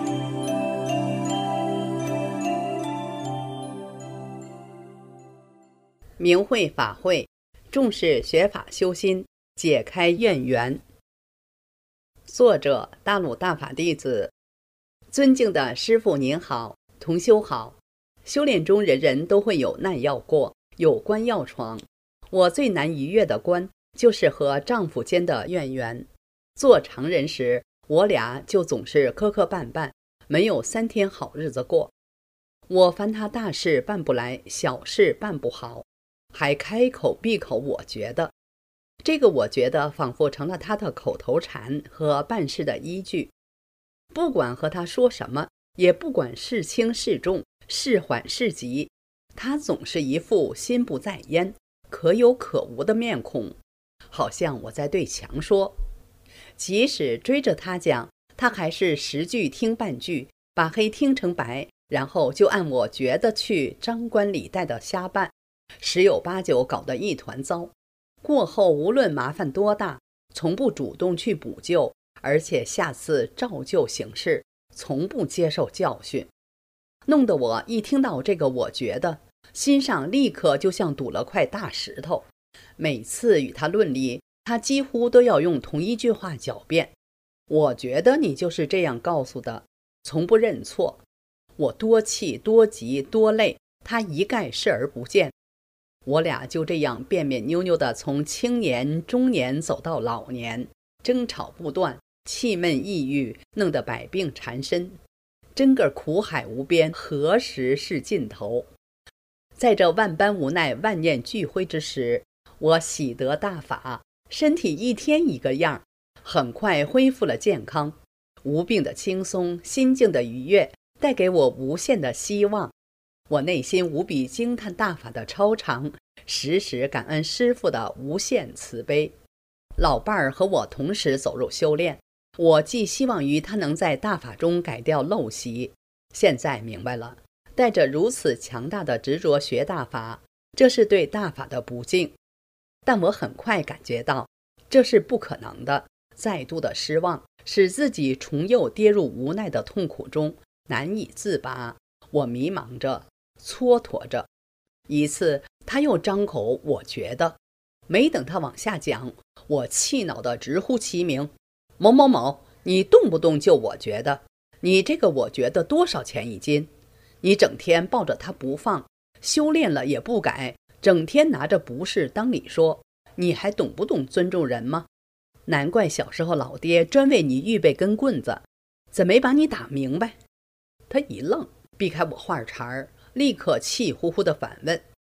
明慧法会重视学法修心，解开怨缘。作者：大陆大法弟子。尊敬的师父您好，同修好。修炼中人人都会有难要过，有关要闯。我最难逾越的关，就是和丈夫间的怨缘。做常人时，我俩就总是磕磕绊绊，没有3天好日子过。我烦他大事办不来，小事办不好，还开口闭口我觉得。这个我觉得仿佛成了他的口头禅和办事的依据。不管和他说什么，也不管是轻是重，是缓是急，他总是一副心不在焉，可有可无的面孔，好像我在对墙说。即使追着他讲，他还是10句听半句，把黑听成白，然后就按我觉得去张冠李戴的瞎办，十有八九搞得一团糟。过后无论麻烦多大，从不主动去补救，而且下次照旧行事，从不接受教训，弄得我一听到这个我觉得，心上立刻就像堵了块大石头。每次与他论理，他几乎都要用同一句话狡辩。我觉得你就是这样告诉的，从不认错。我多气多急多累，他一概视而不见。我俩就这样别别扭扭地从青年中年走到老年，争吵不断，气闷抑郁，弄得百病缠身，真个苦海无边，何时是尽头？在这万般无奈万念俱灰之时，我喜得大法，身体一天一个样，很快恢复了健康，无病的轻松，心境的愉悦，带给我无限的希望。我内心无比惊叹大法的超常，时时感恩师父的无限慈悲。老伴儿和我同时走入修炼，我寄希望于他能在大法中改掉陋习。现在明白了，带着如此强大的执着学大法，这是对大法的不敬。但我很快感觉到这是不可能的，再度的失望使自己重又跌入无奈的痛苦中，难以自拔。我迷茫着，蹉跎着。一次他又张口我觉得，没等他往下讲，我气恼得直呼其名，某某某，你动不动就我觉得，你这个我觉得多少钱一斤？你整天抱着它不放，修炼了也不改，整天拿着不是当理说，你还懂不懂尊重人吗？难怪小时候老爹专为你预备根棍子，怎没把你打明白？他一愣，避开我话茬儿，立刻气呼呼地反问，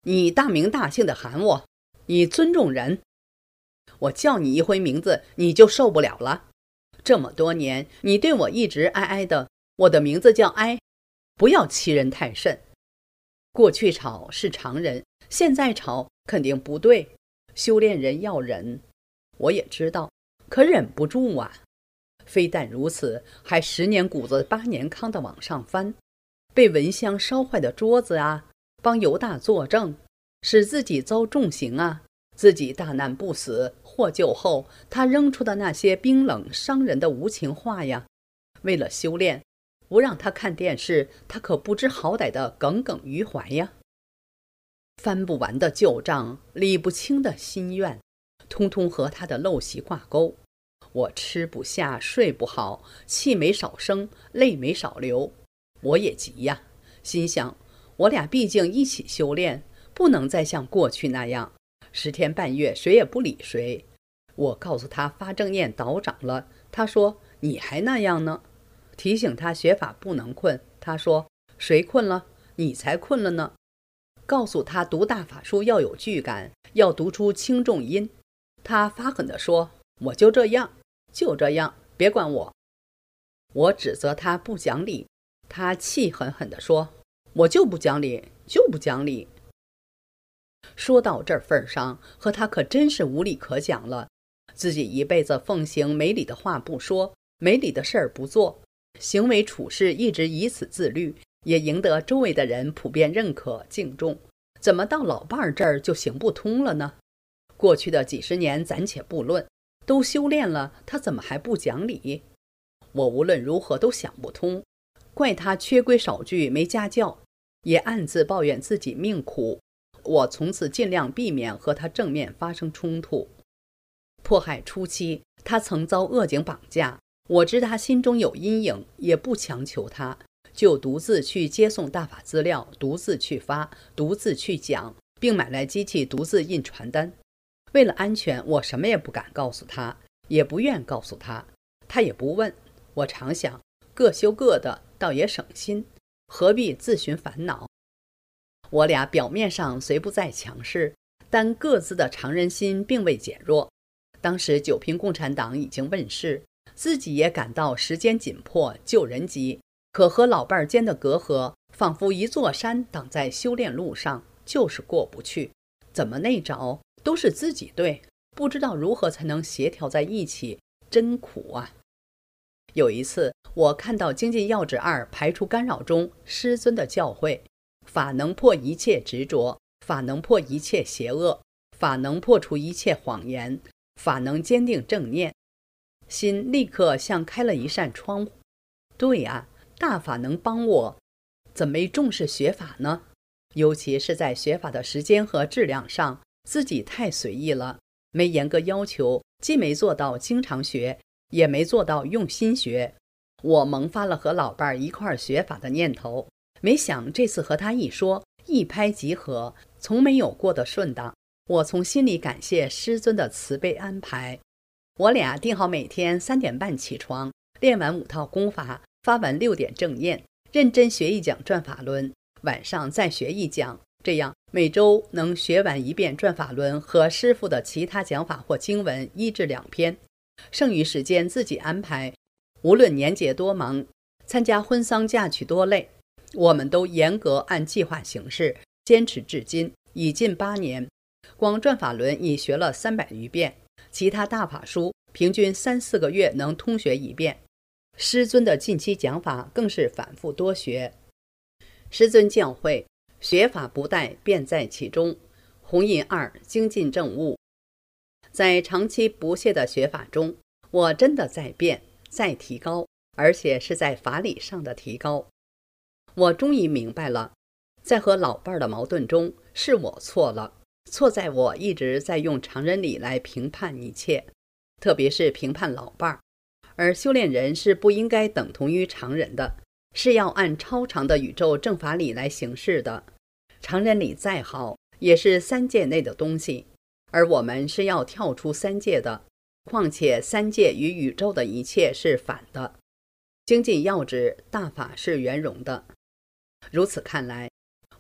你大名大姓的喊我，你尊重人。我叫你一回名字，你就受不了了。这么多年，你对我一直哀哀的，我的名字叫哀，不要欺人太甚。过去吵是常人，现在吵肯定不对。修炼人要忍，我也知道，可忍不住啊。非但如此，还10年谷子8年糠的往上翻，被蚊香烧坏的桌子啊，帮犹大作证，使自己遭重刑啊，自己大难不死，获救后他扔出的那些冰冷伤人的无情话呀，为了修炼，不让他看电视，他可不知好歹的耿耿于怀呀。翻不完的旧账，理不清的心愿，通通和他的陋习挂钩。我吃不下，睡不好，气没少生，泪没少流。我也急呀，心想我俩毕竟一起修炼，不能再像过去那样10天半月谁也不理谁。我告诉他发正念倒掌了，他说你还那样呢。提醒他学法不能困，他说谁困了？你才困了呢。告诉他读大法书要有句感，要读出轻重音，他发狠地说我就这样，就这样，别管我。我指责他不讲理，他气狠狠地说我就不讲理，就不讲理。说到这份上，和他可真是无理可讲了。自己一辈子奉行没理的话不说，没理的事儿不做，行为处事一直以此自律，也赢得周围的人普遍认可敬重，怎么到老伴儿这儿就行不通了呢？过去的几十年暂且不论，都修炼了，他怎么还不讲理？我无论如何都想不通，怪他缺规少矩没家教，也暗自抱怨自己命苦。我从此尽量避免和他正面发生冲突。迫害初期，他曾遭恶警绑架，我知他心中有阴影，也不强求他，就独自去接送大法资料，独自去发，独自去讲，并买来机器独自印传单。为了安全，我什么也不敢告诉他，也不愿告诉他，他也不问。我常想，各修各的，倒也省心，何必自寻烦恼？我俩表面上虽不再强势，但各自的常人心并未减弱。当时九平共产党已经问世，自己也感到时间紧迫，救人急，可和老伴间的隔阂仿佛一座山挡在修炼路上，就是过不去。怎么内找都是自己对，不知道如何才能协调在一起，真苦啊。有一次我看到精进要旨2排除干扰中师尊的教诲，法能破一切执着，法能破一切邪恶，法能破除一切谎言，法能坚定正念。心立刻像开了一扇窗户。对啊，大法能帮我，怎么没重视学法呢？尤其是在学法的时间和质量上，自己太随意了，没严格要求，既没做到经常学，也没做到用心学。我萌发了和老伴一块学法的念头，没想这次和他一说，一拍即合，从没有过的顺当。我从心里感谢师尊的慈悲安排。我俩定好每天3点半起床，练完5套功法，发完6点正念，认真学一讲转法轮，晚上再学一讲，这样每周能学完1遍转法轮和师父的其他讲法或经文1至2篇。剩余时间自己安排，无论年节多忙，参加婚丧嫁娶多累，我们都严格按计划行事，坚持至今，已近8年。光转法轮已学了300余遍，其他大法书平均3、4个月能通学1遍。师尊的近期讲法更是反复多学。师尊教诲，学法不殆，便在其中。弘印2，精进正悟。在长期不懈的学法中，我真的在变，在提高，而且是在法理上的提高。我终于明白了，在和老伴的矛盾中，是我错了，错在我一直在用常人理来评判一切，特别是评判老伴，而修炼人是不应该等同于常人的，是要按超常的宇宙正法理来行事的。常人理再好，也是3界内的东西，而我们是要跳出3界的，况且3界与宇宙的一切是反的。精进要旨，大法是圆融的。如此看来，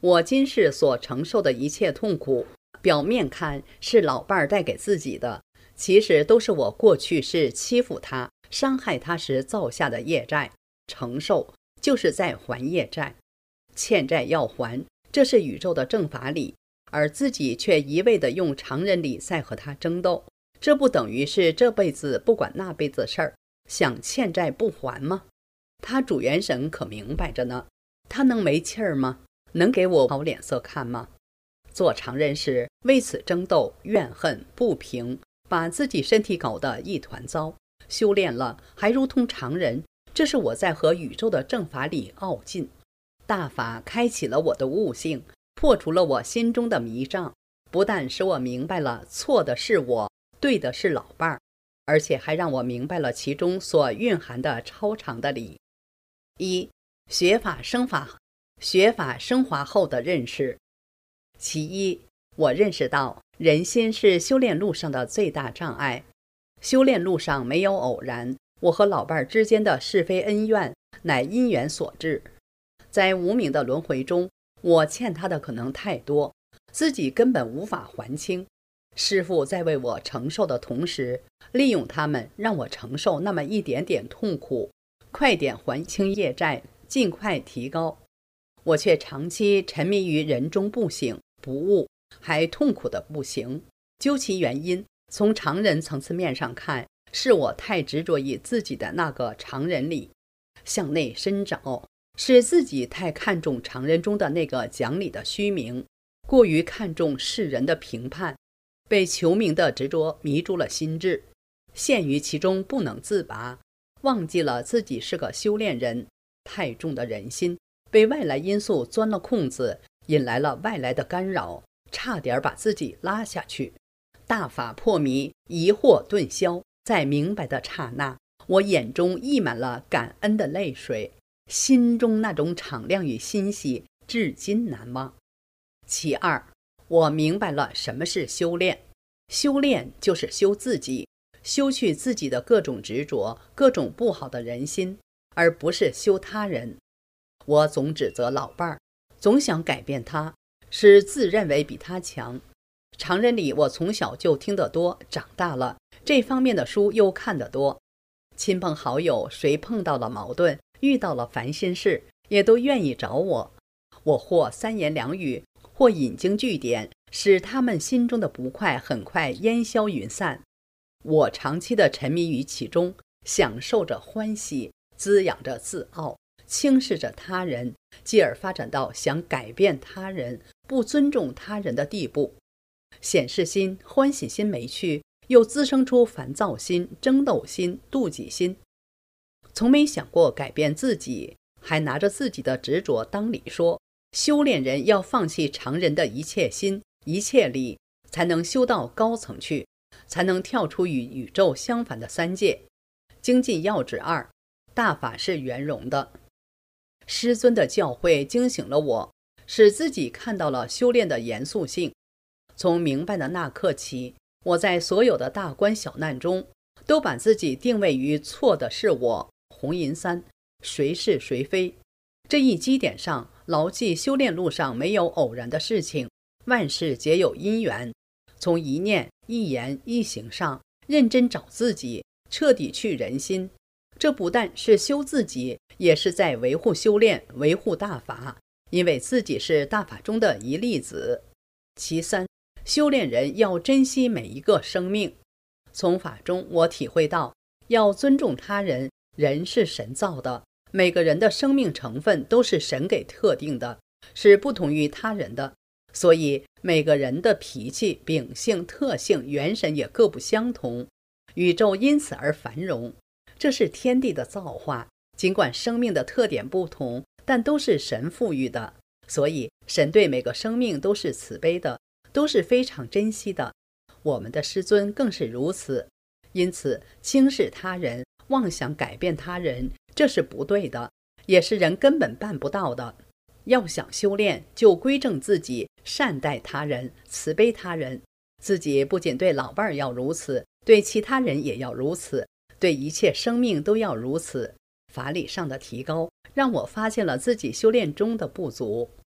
我今世所承受的一切痛苦，表面看是老伴儿带给自己的，其实都是我过去是欺负他、伤害他时造下的业债。承受就是在还业债，欠债要还，这是宇宙的正法理，而自己却一味地用常人理在和他争斗，这不等于是这辈子不管那辈子的事儿，想欠债不还吗？他主元神可明白着呢，他能没气儿吗？能给我好脸色看吗？做常人时为此争斗、怨恨、不平，把自己身体搞得一团糟，修炼了还如同常人，这是我在和宇宙的正法里傲劲。大法开启了我的悟性，破除了我心中的迷障，不但使我明白了错的是我，对的是老伴儿，而且还让我明白了其中所蕴含的超长的理。一、学法升华后的认识。其一，我认识到人心是修炼路上的最大障碍。修炼路上没有偶然，我和老伴儿之间的是非恩怨乃因缘所致。在无名的轮回中，我欠他的可能太多，自己根本无法还清。师父在为我承受的同时，利用他们让我承受那么一点点痛苦，快点还清业债，尽快提高。我却长期沉迷于人中不醒不悟，还痛苦的不行。究其原因，从常人层次面上看，是我太执着于自己的那个常人里。向内深找，是自己太看重常人中的那个讲理的虚名，过于看重世人的评判，被求名的执着迷住了心智，陷于其中不能自拔，忘记了自己是个修炼人。太重的人心被外来因素钻了空子，引来了外来的干扰，差点把自己拉下去。大法破迷，疑惑顿消，在明白的刹那，我眼中溢满了感恩的泪水，心中那种敞亮与欣喜至今难忘。其二，我明白了什么是修炼。修炼就是修自己，修去自己的各种执着，各种不好的人心，而不是修他人。我总指责老伴儿，总想改变他，是自认为比他强。常人里我从小就听得多，长大了这方面的书又看得多，亲朋好友谁碰到了矛盾，遇到了烦心事，也都愿意找我。我或三言两语，或引经据典，使他们心中的不快很快烟消云散。我长期的沉迷于其中，享受着欢喜，滋养着自傲，轻视着他人，继而发展到想改变他人、不尊重他人的地步。显示心、欢喜心没去，又滋生出烦躁心、争斗心、妒忌心。从没想过改变自己，还拿着自己的执着当理说。修炼人要放弃常人的一切心、一切理，才能修到高层去，才能跳出与宇宙相反的三界。精进要旨二，大法是圆融的。师尊的教诲惊醒了我，使自己看到了修炼的严肃性。从明白的那刻起，我在所有的大关小难中，都把自己定位于错的是我，红银三，谁是谁非。这一基点上，牢记修炼路上没有偶然的事情，万事皆有因缘。从一念、一言、一行上，认真找自己，彻底去人心。这不但是修自己，也是在维护修炼，维护大法，因为自己是大法中的一粒子。其三，修炼人要珍惜每一个生命。从法中我体会到，要尊重他人，人是神造的，每个人的生命成分都是神给特定的，是不同于他人的，所以每个人的脾气、秉性、特性、元神也各不相同，宇宙因此而繁荣。这是天地的造化，尽管生命的特点不同，但都是神赋予的，所以神对每个生命都是慈悲的，都是非常珍惜的。我们的师尊更是如此，因此轻视他人，妄想改变他人，这是不对的，也是人根本办不到的。要想修炼，就归正自己，善待他人，慈悲他人。自己不仅对老伴儿要如此，对其他人也要如此，对一切生命都要如此。法理上的提高，让我发现了自己修炼中的不足。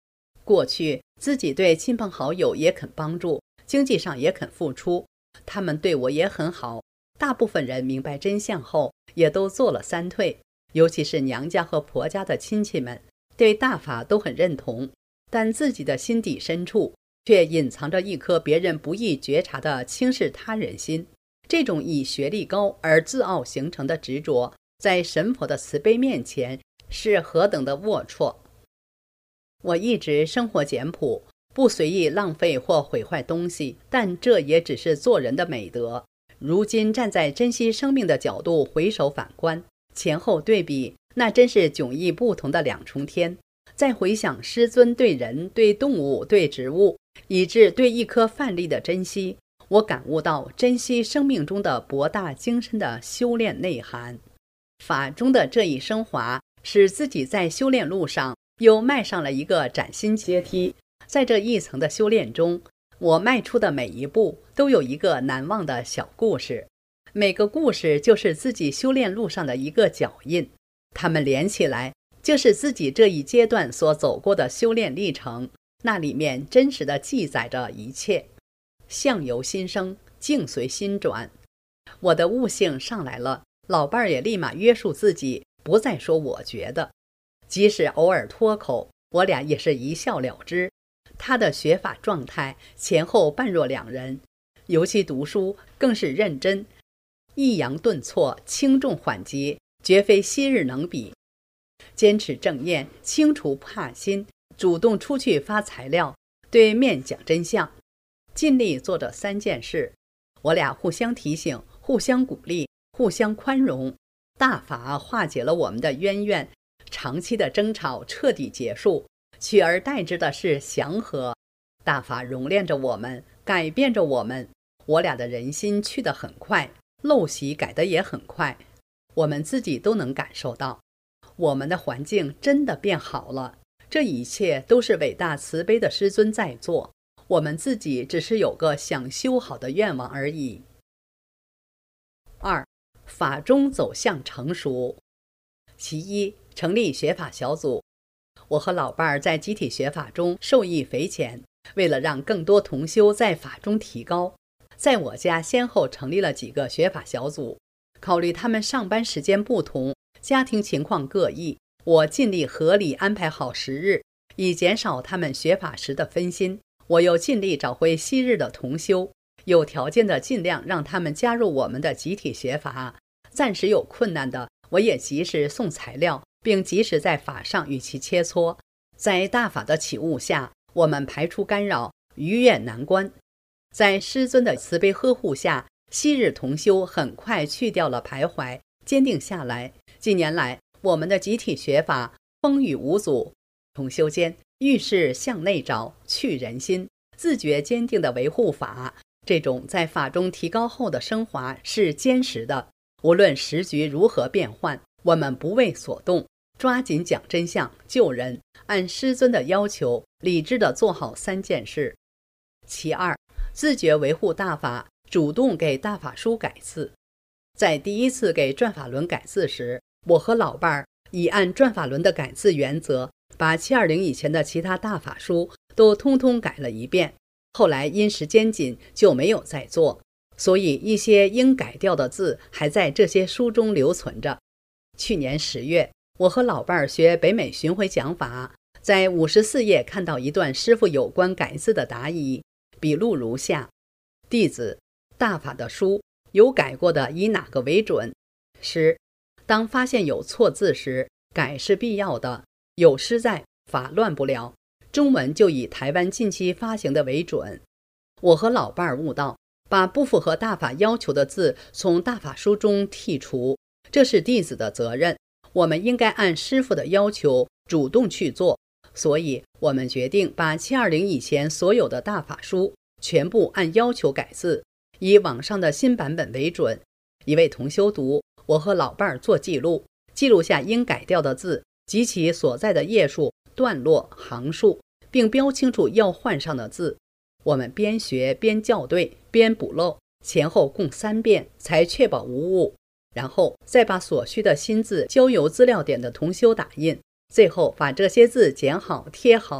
过去自己对亲朋好友也肯帮助，经济上也肯付出，他们对我也很好。大部分人明白真相后，也都做了3退，尤其是娘家和婆家的亲戚们，对大法都很认同，但自己的心底深处却隐藏着一颗别人不易觉察的轻视他人心。这种以学历高而自傲形成的执着，在神佛的慈悲面前是何等的龌龊。我一直生活简朴，不随意浪费或毁坏东西，但这也只是做人的美德。如今站在珍惜生命的角度回首反观，前后对比，那真是迥异不同的2重天。再回想师尊对人、对动物、对植物，以致对一颗饭粒的珍惜，我感悟到珍惜生命中的博大精深的修炼内涵。法中的这一升华，使自己在修炼路上又迈上了一个崭新阶梯。在这一层的修炼中，我迈出的每一步都有一个难忘的小故事，每个故事就是自己修炼路上的一个脚印，它们连起来就是自己这一阶段所走过的修炼历程，那里面真实的记载着一切。相由心生，境随心转。我的悟性上来了，老伴儿也立马约束自己，不再说我觉得，即使偶尔脱口，我俩也是一笑了之。他的学法状态前后判若两人，尤其读书更是认真，抑扬顿挫，轻重缓急，绝非昔日能比。坚持正念，清除怕心，主动出去发材料，对面讲真相，尽力做这3件事。我俩互相提醒，互相鼓励，互相宽容。大法化解了我们的渊源，长期的争吵彻底结束，取而代之的是祥和。大法熔炼着我们，改变着我们。我俩的人心去得很快，陋习改得也很快，我们自己都能感受到，我们的环境真的变好了。这一切都是伟大慈悲的师尊在做，我们自己只是有个想修好的愿望而已。2. 法中走向成熟。其一，成立学法小组。我和老伴儿在集体学法中受益匪浅，为了让更多同修在法中提高，在我家先后成立了几个学法小组。考虑他们上班时间不同，家庭情况各异，我尽力合理安排好时日，以减少他们学法时的分心。我又尽力找回昔日的同修，有条件的尽量让他们加入我们的集体学法。暂时有困难的，我也及时送材料，并及时在法上与其切磋。在大法的启悟下，我们排除干扰，逾越难关。在师尊的慈悲呵护下，昔日同修很快去掉了徘徊，坚定下来。近年来，我们的集体学法风雨无阻，同修间遇事向内找，去人心，自觉坚定的维护法。这种在法中提高后的升华是坚实的，无论时局如何变换，我们不为所动，抓紧讲真相，救人，按师尊的要求，理智地做好3件事。其二，自觉维护大法，主动给大法书改字。在第一次给转法轮改字时，我和老伴儿已按转法轮的改字原则，把720以前的其他大法书都通通改了一遍。后来因时间紧，就没有再做，所以一些应改掉的字还在这些书中留存着。去年10月，我和老伴儿学北美巡回讲法，在54页看到一段师父有关改字的答疑，笔录如下：弟子，大法的书有改过的，以哪个为准？师，当发现有错字时，改是必要的，有失在，法乱不了。中文就以台湾近期发行的为准。我和老伴儿悟道，把不符合大法要求的字从大法书中剔除，这是弟子的责任，我们应该按师父的要求主动去做。所以我们决定把720以前所有的大法书全部按要求改字，以网上的新版本为准。一位同修读，我和老伴儿做记录，记录下应改掉的字及其所在的页数、段落、行数，并标清楚要换上的字。我们边学边校对，边补漏，前后共3遍，才确保无误。然后再把所需的新字交由资料点的同修打印，最后把这些字剪好贴好，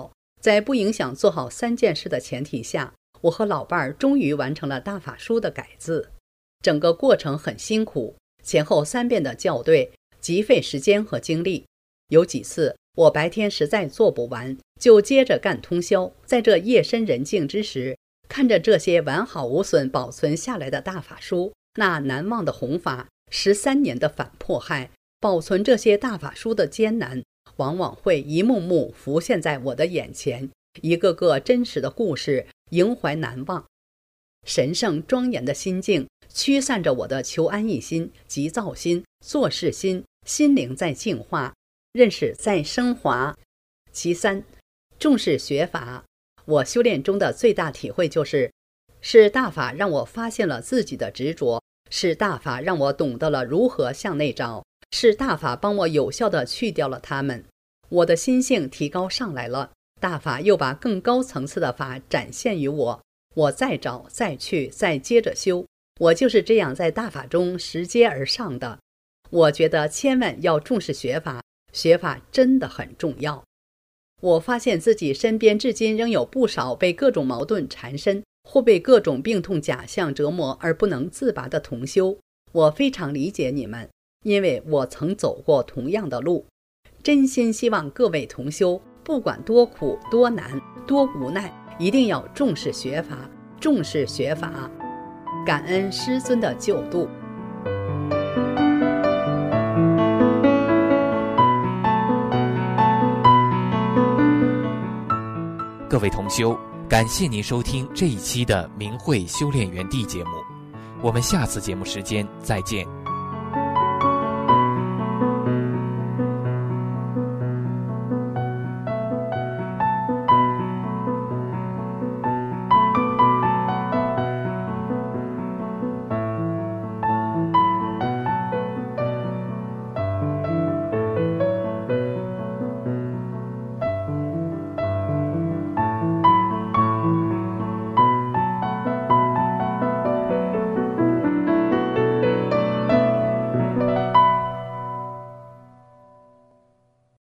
在不影响做好3件事的前提下，我和老伴儿终于完成了大法书的改字。整个过程很辛苦，前后3遍的校对，极费时间和精力。有几次我白天实在做不完，就接着干通宵。在这夜深人静之时，看着这些完好无损保存下来的大法书，那难忘的弘法，13年的反迫害，保存这些大法书的艰难，往往会一幕幕浮现在我的眼前，一个个真实的故事，萦怀难忘。神圣庄严的心境驱散着我的求安逸心、急躁心、做事心，心灵在净化，认识在升华。其3，重视学法。我修炼中的最大体会是大法让我发现了自己的执着，是大法让我懂得了如何向内找，是大法帮我有效地去掉了它们。我的心性提高上来了，大法又把更高层次的法展现于我，我再找再去再接着修，我就是这样在大法中拾阶而上的。我觉得千万要重视学法，学法真的很重要。我发现自己身边至今仍有不少被各种矛盾缠身，或被各种病痛假象折磨而不能自拔的同修。我非常理解你们，因为我曾走过同样的路。真心希望各位同修，不管多苦多难多无奈，一定要重视学法，重视学法，感恩师尊的救度。 各位同修，感谢您收听这一期的明慧修炼园地节目，我们下次节目时间再见。